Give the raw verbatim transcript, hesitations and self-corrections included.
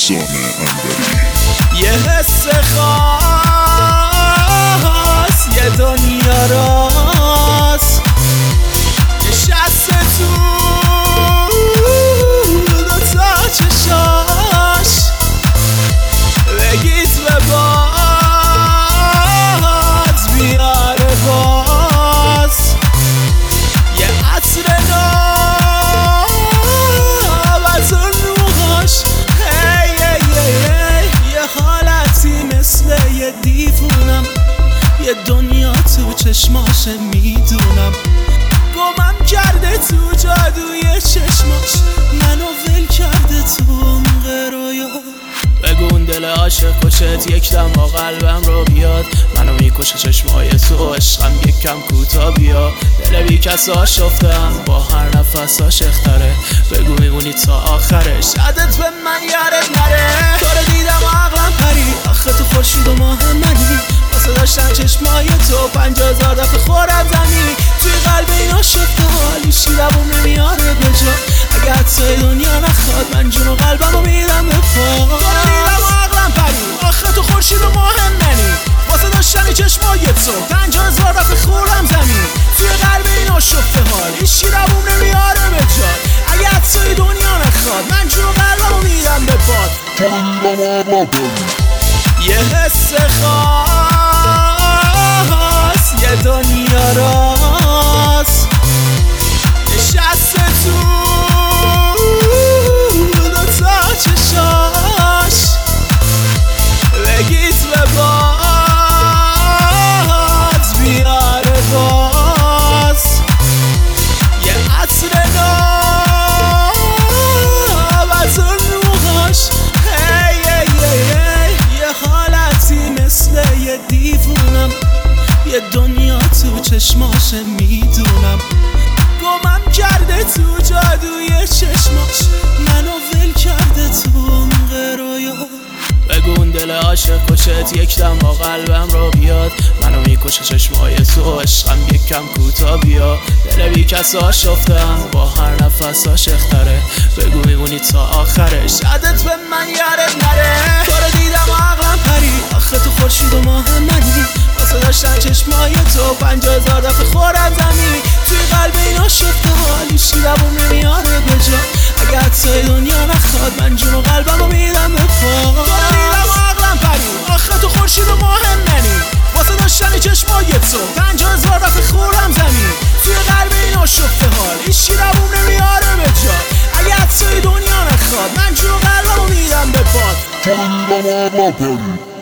احسان انوری. یه حس خاص یه دنیا راست نشسته تو دو تا چشاش، بگید به باز بیاره باز یه عطر ناب از اون روحاش. هی هی هی یه حالتی مثل یه دیوونم، یه دنیا تو چشماشه میدونم، گمم کرده تو جادوی چشماش، منو ول کرده تو عمق رویا. بگو اون دل عاشق کشت یک دم با قلبم رو بیاد، منو میکشه چشمای تو، عشقم یک کم کوتا بیا. دل بی کس آشفتم با هر نفس عاشق‌تره، بگو میمونی تا آخرش، یادت به من یادت نره. تو رو دیدم و عقلم پرید، آخه تو خورشید و ماه منی، واسه داشتن چشمای تو پنجاه هزار دفعه خورم زمین. توی قلب اینا شفته حالی شیرمون نمیاره به جا، اگه حتی دنیا نخواد من جون و قلبمو میدم به پا. تو رو دیدم و عقلم پرید، آخه تو خورشید و ماه منی، واسه داشتن چشمای تو پنجاه هزار دفعه خورم زمین. توی قلب اینا شفته حالی شیرمون نمیاره به جا، اگه حتی دنیا نخواد من جون و قلبمو میدم به پا. یه حس خاص یه دنیا راست نشسته تو دو تا چشاش، بگید به باز بیاره باز یه عطر ناب از اون روحاش. هی هی هی یه حالتی مثل یه دیوونم، یه دنیا تو چشماشه میدونم، گمم کرده تو جادوی چشماش، منو ول کرده تو عمق رویا. بگو اون دل عاشق کشت یک دم با قلبم رو بیاد، منو میکشه چشمای تو، عشقم یک کم کوتا بیا. دل بی کس آشفتم با هر نفس عاشق‌تره، بگو میمونی تا آخرش، یادت به من یادت نره. تو رو دیدم و عقلم پرید، آخه تو خورشید و ماه منی، واسه داشتن چشمای تو پنجاه هزار دفعه خورم زمین. توی قلب اینا شفته حالی شیرمون نمیاره به جا، اگه حتی دنیا نخواد من جون و قلبمو میدم به پا. تو رو دیدم و عقلم پرید، آخه تو خورشید و ماه منی، واسه داشتن چشمای تو پنجاه هزار دفعه خورم زمین. توی قلب اینا شفته حالی شیرمون نمیاره به جا، اگه حتی دنیا نخواد من جون و قلبمو میدم به پا.